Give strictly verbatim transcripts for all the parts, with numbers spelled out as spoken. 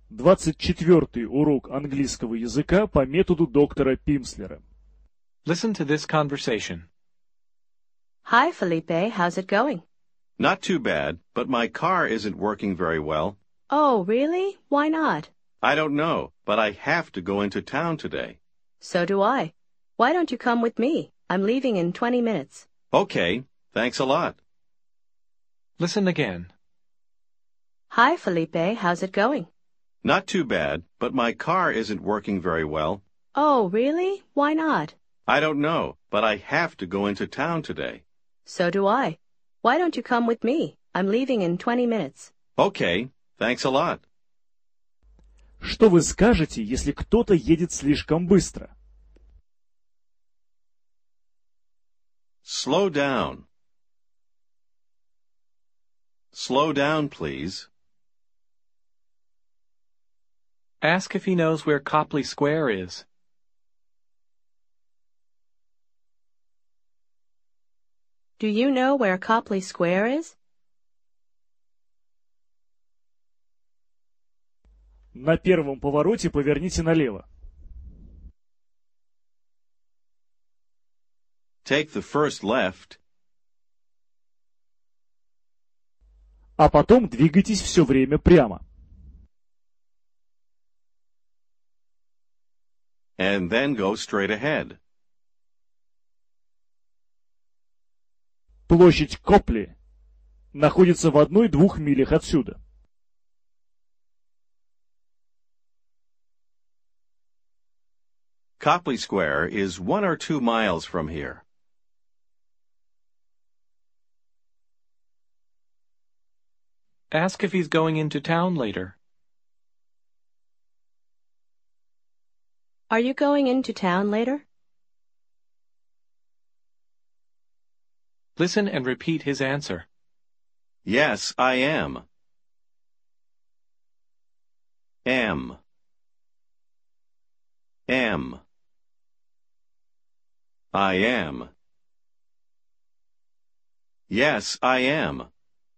двадцать четвёртый урок английского языка по методу доктора Пимслера. Listen to this conversation. Hi, Felipe. How's it going? Not too bad, but my car isn't working very well. Oh, really? Why not? I don't know, but I have to go into town today. So do I. Why don't you come with me? I'm leaving in twenty minutes. Okay, thanks a lot. Listen again. Hi, Felipe. How's it going? Not too bad, but my car isn't working very well. Oh, really? Why not? I don't know, but I have to go into town today. So do I. Why don't you come with me? I'm leaving in twenty minutes. Okay, thanks a lot. Что вы скажете, если кто-то едет слишком быстро? Slow down. Slow down, please. Ask if he knows where Copley Square is. Do you know where Copley Square is? На первом повороте поверните налево. Take the first left. А потом двигайтесь все время прямо. And then go straight ahead. Площадь Копли находится в одной-двух милях отсюда. Copley Square is one or two miles from here. Ask if he's going into town later. Are you going into town later? Listen and repeat his answer. Yes, I am. Am. Am. I am. Yes, I am.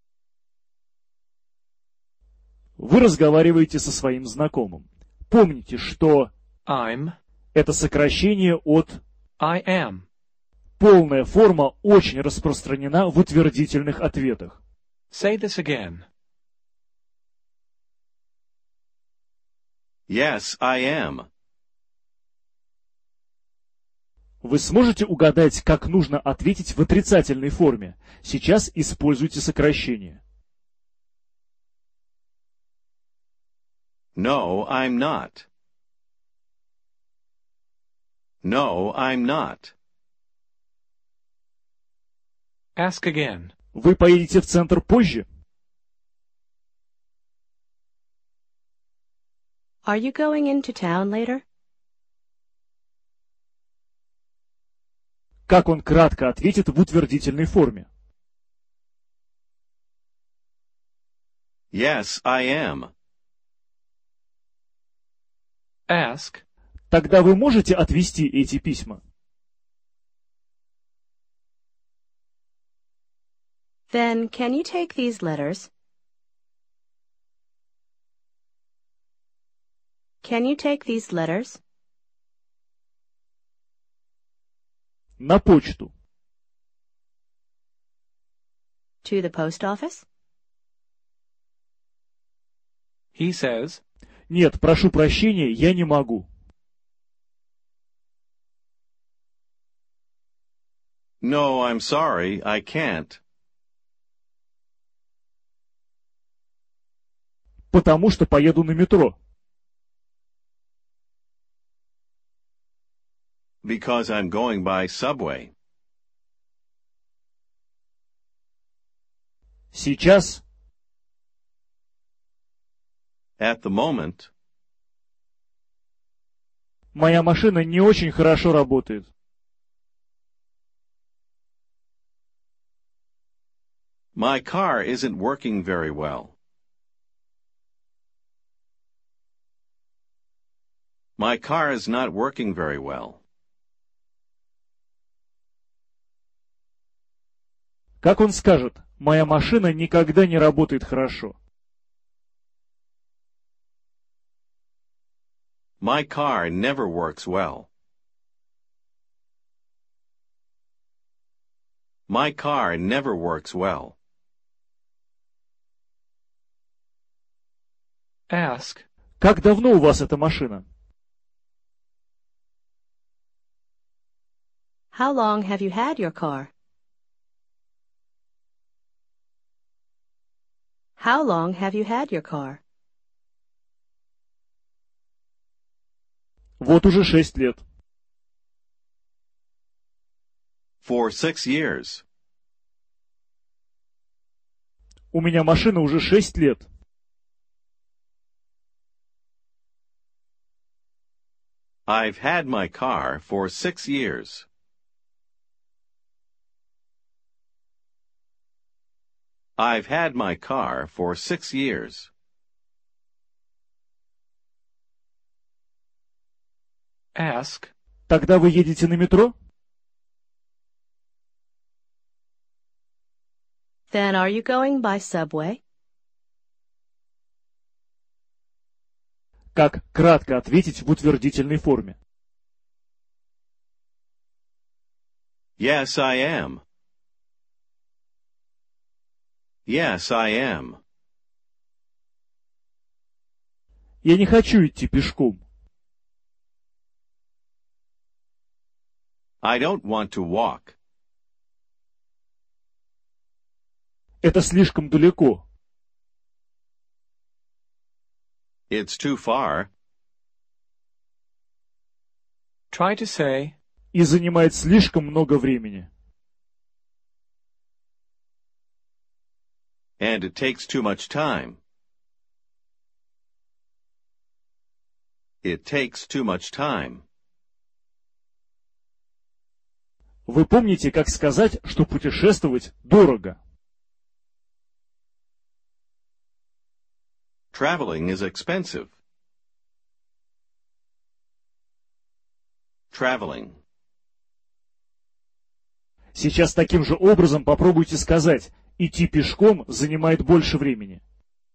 Вы разговариваете со своим знакомым. Помните, что I'm. это сокращение от I am. Полная форма очень распространена в утвердительных ответах. Say this again. Yes, I am. Вы сможете угадать, как нужно ответить в отрицательной форме? Сейчас используйте сокращение. No, I'm not. No, I'm not. Ask again. Вы поедете в центр позже? Are you going into town later? Как он кратко ответит в утвердительной форме? Yes, I am. Ask. Тогда вы можете отвезти эти письма? Then can you take these letters? Can you take these letters? На почту. To the post office? He says. Нет, прошу прощения, я не могу. No, I'm sorry, I can't. Потому что поеду на метро. Because I'm going by subway. Сейчас. At the moment. Моя машина не очень хорошо работает. My car isn't working very well. My car is not working very well. Как он скажет, моя машина никогда не работает хорошо. My car never works well. My car never works well. Ask. Как давно у вас эта машина? How long have you had your car? How long have you had your car? Вот уже шесть лет. For six years. У меня машина уже шесть лет. I've had my car for six years. I've had my car for six years. Ask. Тогда вы едете на метро? Then are you going by subway? Как кратко ответить в утвердительной форме? Yes, I am. Yes, I am. Я не хочу идти пешком. I don't want to walk. Это слишком далеко. It's too far. Try to say. И занимает слишком много времени. And it takes too much time. It takes too much time. Вы помните, как сказать, что путешествовать дорого? Traveling is expensive. Traveling. Сейчас таким же образом попробуйте сказать: идти пешком занимает больше времени.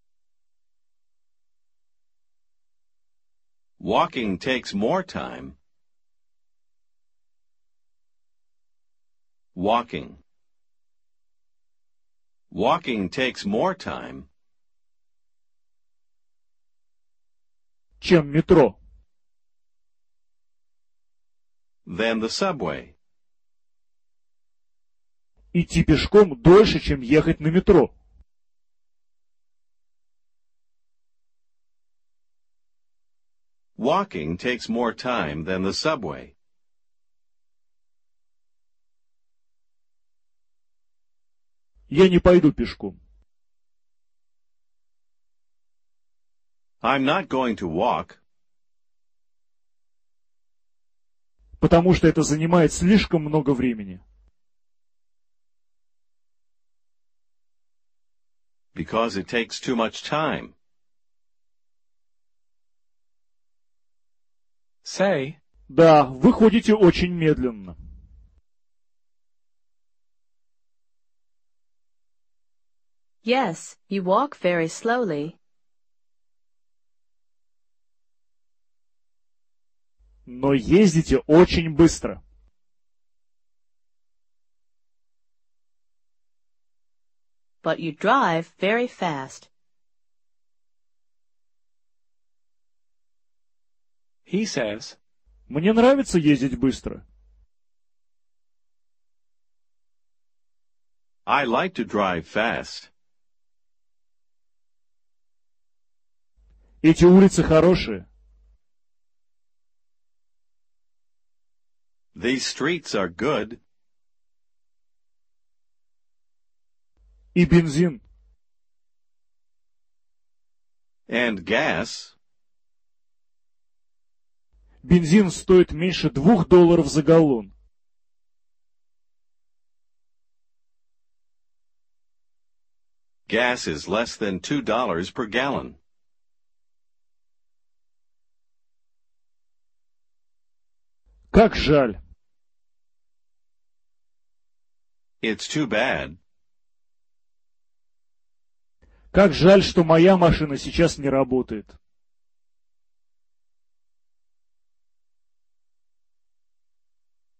Walking takes more time. Walking. Walking takes more time. Чем метро. Than the subway. Идти пешком дольше, чем ехать на метро. Walking takes more time than the subway. Я не пойду пешком. I'm not going to walk. Потому что это занимает слишком много времени. Because it takes too much time. Say. Да, вы ходите очень медленно. Yes, you walk very slowly. Но ездите очень быстро. But you drive very fast. He says. Мне нравится ездить быстро. I like to drive fast. Эти улицы хорошие. These streets are good. И бензин. And gas. Бензин стоит меньше двух долларов за галлон. Gas is less than two dollars per gallon. Как жаль. It's too bad. Как жаль, что моя машина сейчас не работает.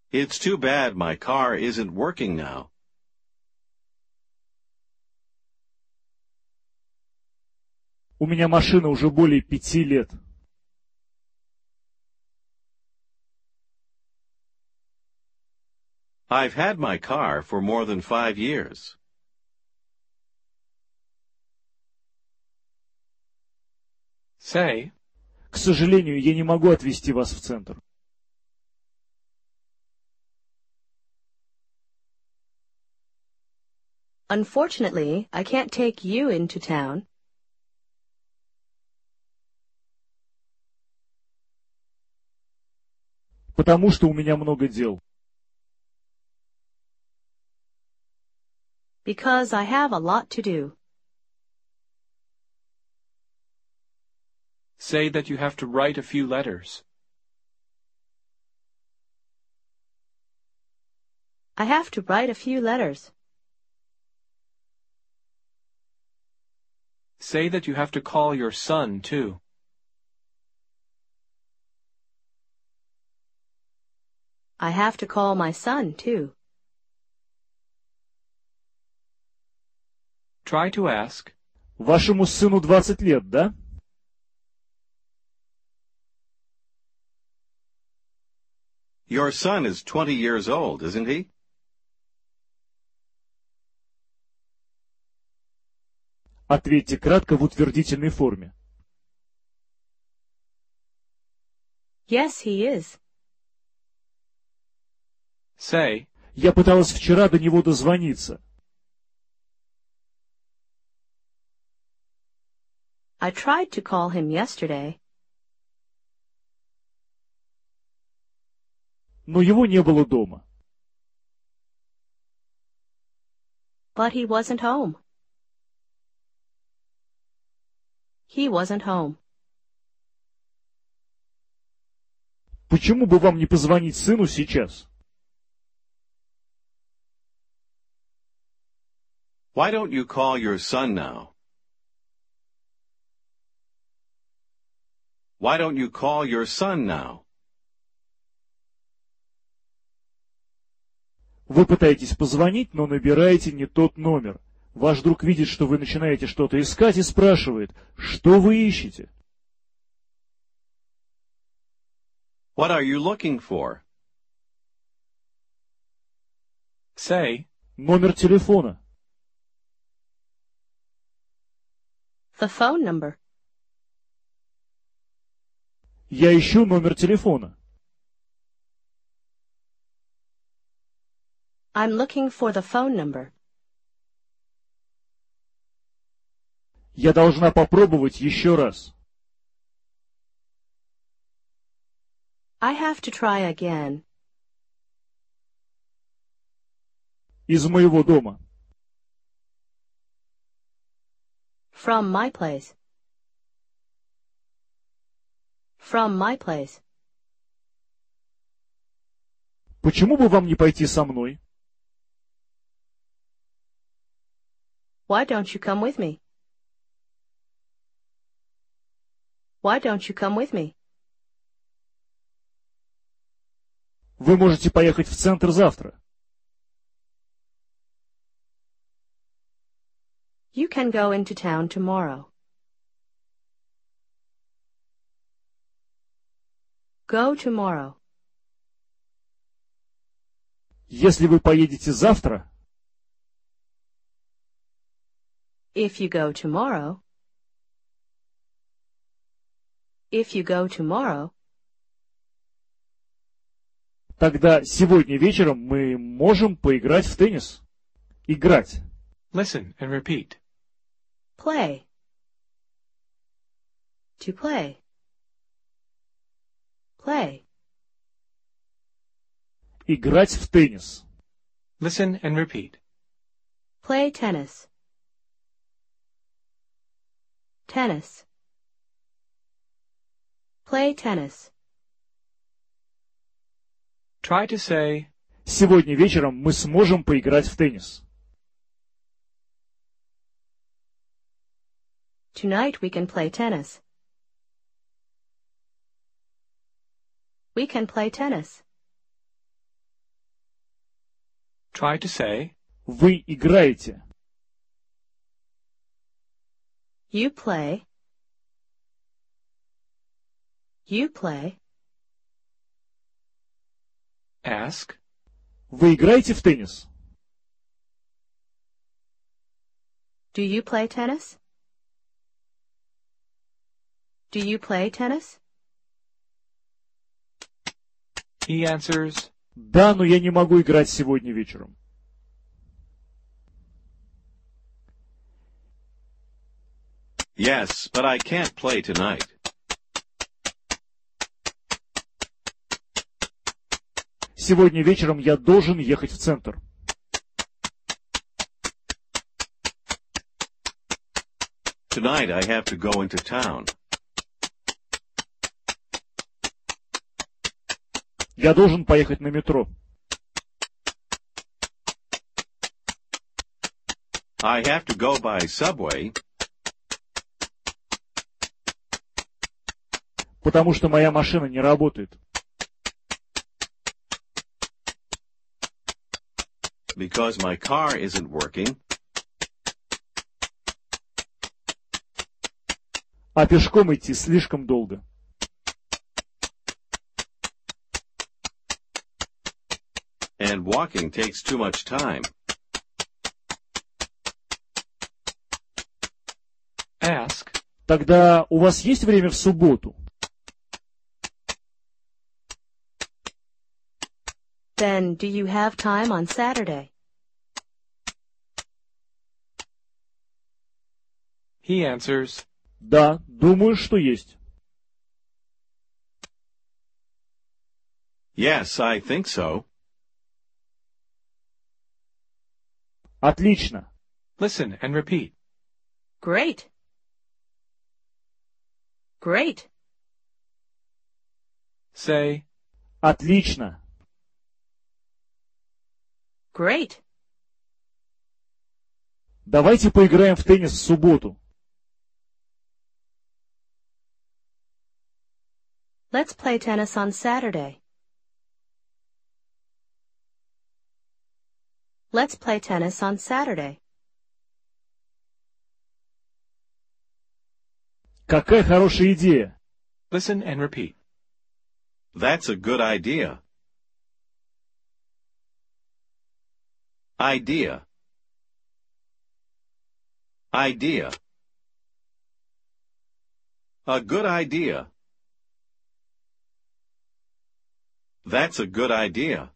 It's too bad my car isn't working now. У меня машина уже более пяти лет. I've had my car for more than five years. Say, К сожалению, я не могу отвезти вас в центр. Unfortunately, I can't take you into town. Потому что у меня много дел. Because I have a lot to do. say that you have to write a few letters. I have to write a few letters. Say that you have to call your son, too. I have to call my son, too. Try to ask, Вашему сыну двадцать лет, да? Your son is twenty years old, isn't he? Ответьте кратко в утвердительной форме. Yes, he is. say, Я пыталась вчера до него дозвониться. I tried to call him yesterday, Но его не было дома. but he wasn't home. He wasn't home. Почему бы вам не позвонить сыну сейчас? Why don't you call your son now? Why don't you call your son now? Вы пытаетесь позвонить, но набираете не тот номер. Ваш друг видит, что вы начинаете что-то искать и спрашивает, что вы ищете? What are you looking for? say, Номер телефона. The phone number. Я ищу номер телефона. I'm looking for the phone number. Я должна попробовать еще раз. I have to try again. Из моего дома. From my place. From my place. Почему бы вам не пойти со мной? Why don't you come with me? Why don't you come with me? Вы можете поехать в центр завтра. You can go into town tomorrow. Go tomorrow. Если вы поедете завтра, If you go tomorrow. If you go tomorrow. тогда сегодня вечером мы можем поиграть в теннис. Играть. listen and repeat. Play. To play. Play. Играть в теннис. Listen and repeat. Play tennis. Tennis. Play tennis. Try to say, Сегодня вечером мы сможем поиграть в теннис. Tonight we can play tennis. We can play tennis. Try to say, Вы играете. You play. You play. ask, Вы играете в теннис? Do you play tennis? Do you play tennis? he answers, Да, но я не могу играть сегодня вечером. Yes, but I can't play tonight. Сегодня вечером я должен ехать в центр. Tonight I have to go into town. Я должен поехать на метро. I have to go by subway. Потому что моя машина не работает. Because my car isn't working. А пешком идти слишком долго. And walking takes too much time. ask, Тогда у вас есть время в субботу? Then do you have time on Saturday? he answers, Да, думаю, что есть. Yes, I think so. Отлично. listen and repeat. Great. Great. Say, Отлично. Great. Давайте поиграем в теннис в субботу. Let's play tennis on Saturday. Let's play tennis on Saturday. Какая хорошая идея. listen and repeat. That's a good idea. Idea. Idea. A good idea. That's a good idea.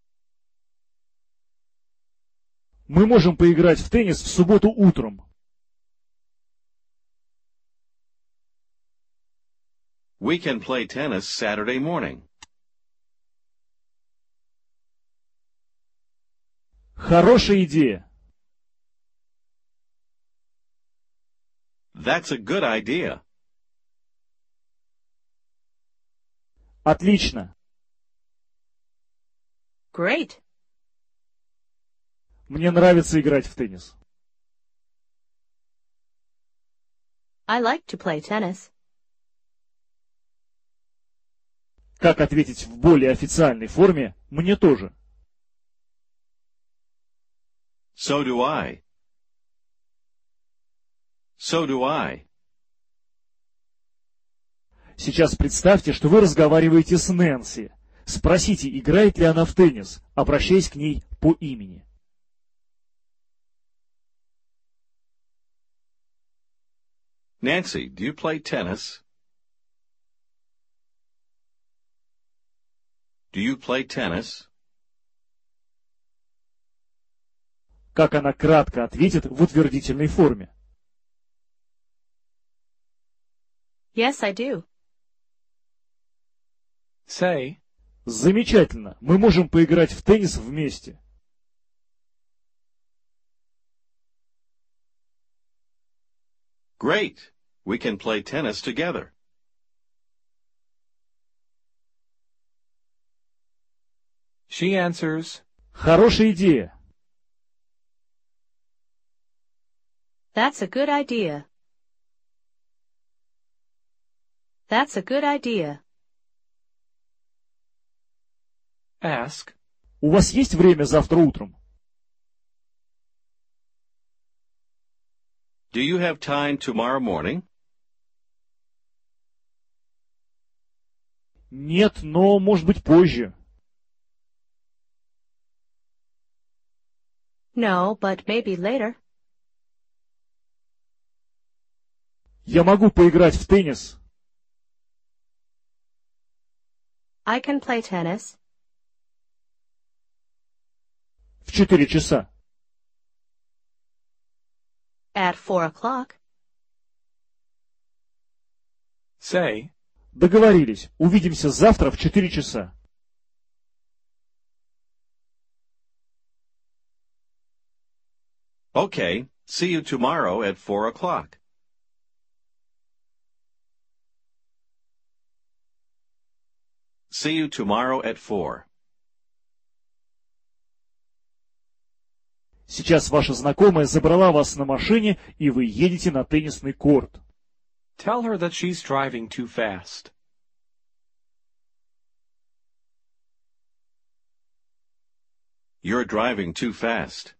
Мы можем поиграть в теннис в субботу утром. We can play tennis Saturday morning. Хорошая идея. That's a good idea. Отлично. Great. Мне нравится играть в теннис. I like to play tennis. Как ответить в более официальной форме? Мне тоже. So do I. So do I. Сейчас представьте, что вы разговариваете с Нэнси. Спросите, играет ли она в теннис, обращаясь к ней по имени. Nancy, do you play tennis? Do you play tennis? Как она кратко ответит в утвердительной форме. Yes, I do. Say, Замечательно. Мы можем поиграть в теннис вместе. Great. We can play tennis together. she answers, Хорошая идея. That's a good idea. That's a good idea. ask, У вас есть время завтра утром? Do you have time tomorrow morning? Нет, но, может быть, позже. No, but maybe later. Я могу поиграть в теннис. I can play tennis. В четыре часа. At four o'clock. Say, Договорились. Увидимся завтра в четыре часа. Okay, see you tomorrow at four o'clock. See you tomorrow at four. Сейчас ваша знакомая забрала вас на машине, и вы едете на теннисный корт. tell her that she's driving too fast. You're driving too fast.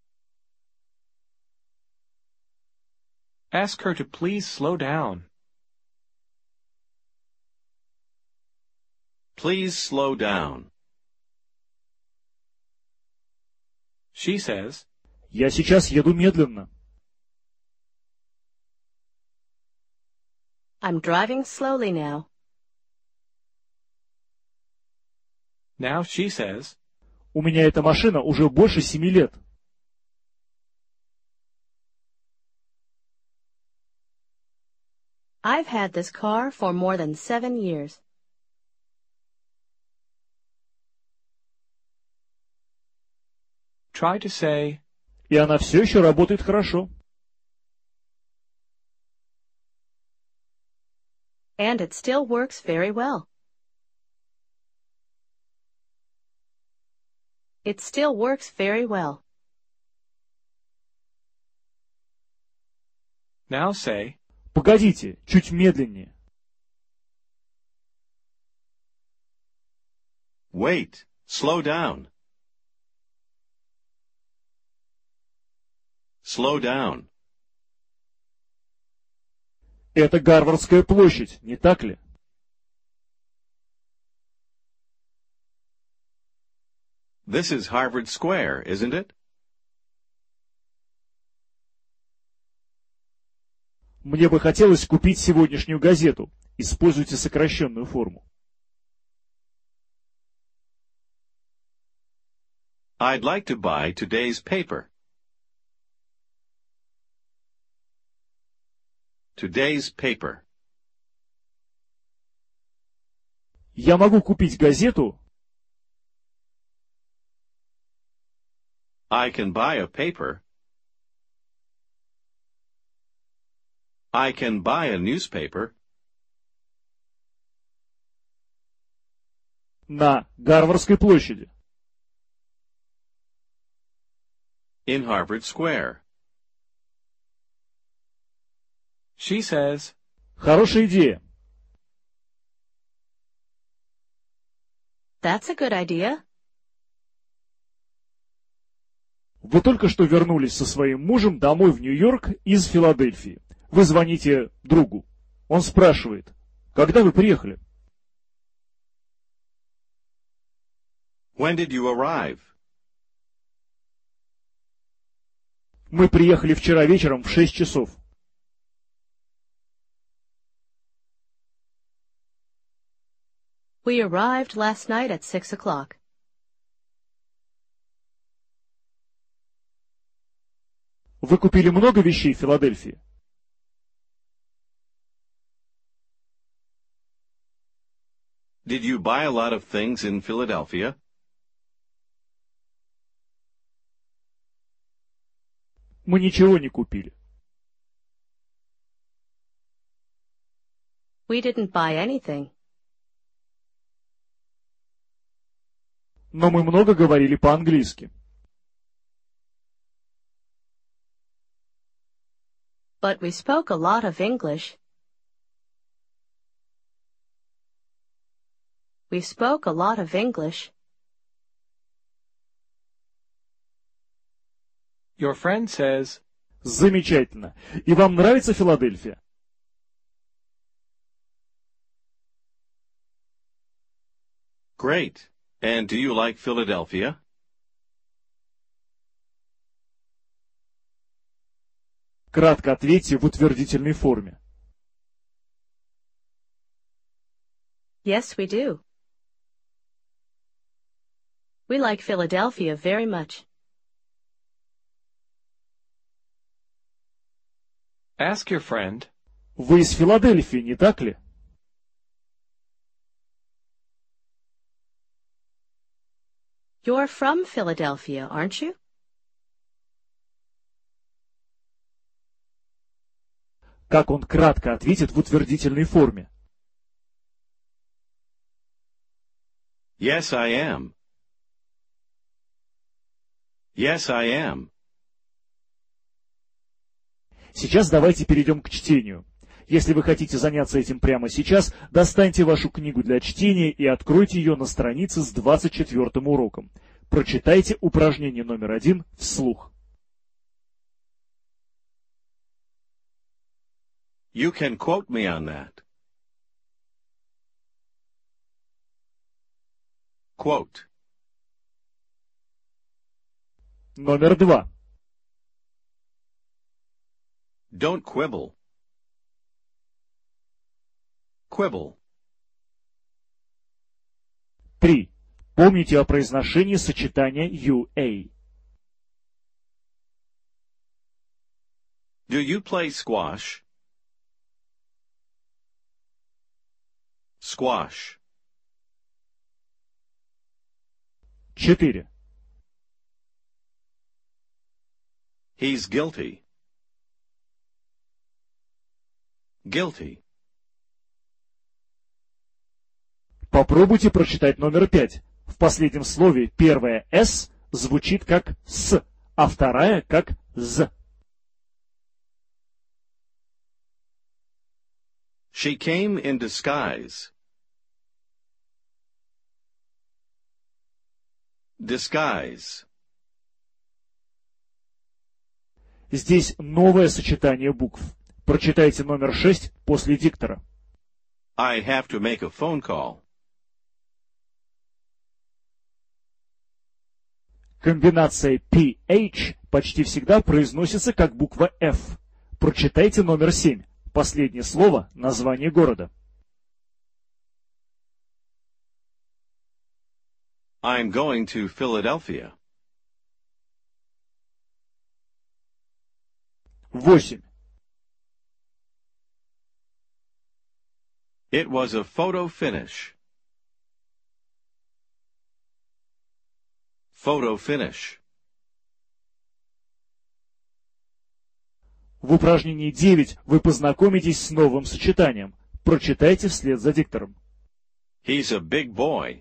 Ask her to please slow down. Please slow down. She says, Я сейчас еду медленно. I'm driving slowly now. now she says, У меня эта машина уже больше семи лет. I've had this car for more than seven years. try to say, И она все еще работает хорошо. And it still works very well. It still works very well. now say, Погодите, чуть медленнее. Wait. Slow down. Slow down. Это Гарвардская площадь, не так ли? This is Harvard Square, isn't it? Мне бы хотелось купить сегодняшнюю газету. Используйте сокращенную форму. I'd like to buy today's paper. Today's paper. Я могу купить газету. I can buy a paper. I can buy a newspaper. На Гарвардской площади. In Harvard Square. she says, Хорошая идея. That's a good idea. Вы только что вернулись со своим мужем домой в Нью-Йорк из Филадельфии. Вы звоните другу. Он спрашивает, когда вы приехали? When did you arrive? Мы приехали вчера вечером в шесть часов. We arrived last night at six o'clock. Вы купили много вещей в Филадельфии? Did you buy a lot of things in Philadelphia? Мы ничего не купили. We didn't buy anything. Но мы много говорили по-английски. But we spoke a lot of English. We spoke a lot of English. your friend says, Замечательно. И вам нравится Филадельфия? Great. And do you like Philadelphia? Кратко ответьте в утвердительной форме. Yes, we do. We like Philadelphia very much. Ask your friend. Вы из Филадельфии, не так ли? You're from Philadelphia, aren't you? Как он кратко ответит в утвердительной форме? Yes, I am. Yes, I am. Сейчас давайте перейдем к чтению. Если вы хотите заняться этим прямо сейчас, достаньте вашу книгу для чтения и откройте ее на странице с двадцать четвёртым уроком. Прочитайте упражнение номер один вслух. You can quote me on that. Quote. Номер два. Don't quibble. Quibble. Три. Помните о произношении сочетания ю эй. Do you play squash? Squash. Четыре. He's guilty. Guilty. Попробуйте прочитать номер пять. В последнем слове первое «с» звучит как «с», а вторая как «з». She came in disguise. Disguise. Здесь новое сочетание букв. Прочитайте номер шесть после диктора. I have to make a phone call. Комбинация пи эйч почти всегда произносится как буква F. Прочитайте номер семь. Последнее слово – название города. I'm going to Philadelphia. Восемь. It was a photo finish. Photo finish. В упражнении девять вы познакомитесь с новым сочетанием. Прочитайте вслед за диктором. He's a big boy.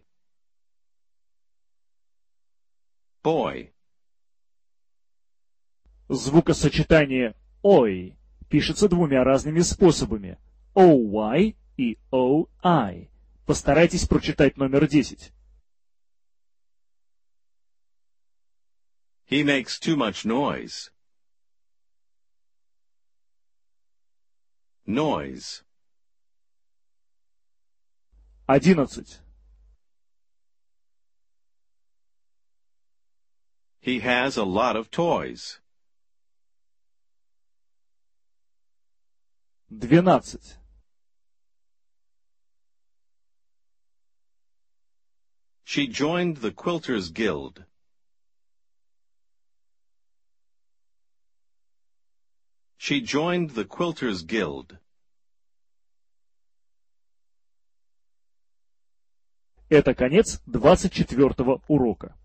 Boy. Звукосочетание «ой» пишется двумя разными способами – «оуай» и «оуай». Постарайтесь прочитать номер десять. He makes too much noise. Noise. Одиннадцать. He has a lot of toys. Двенадцать. She joined the Quilters Guild. She joined the Quilters Guild. Это конец двадцать четвёртого урока.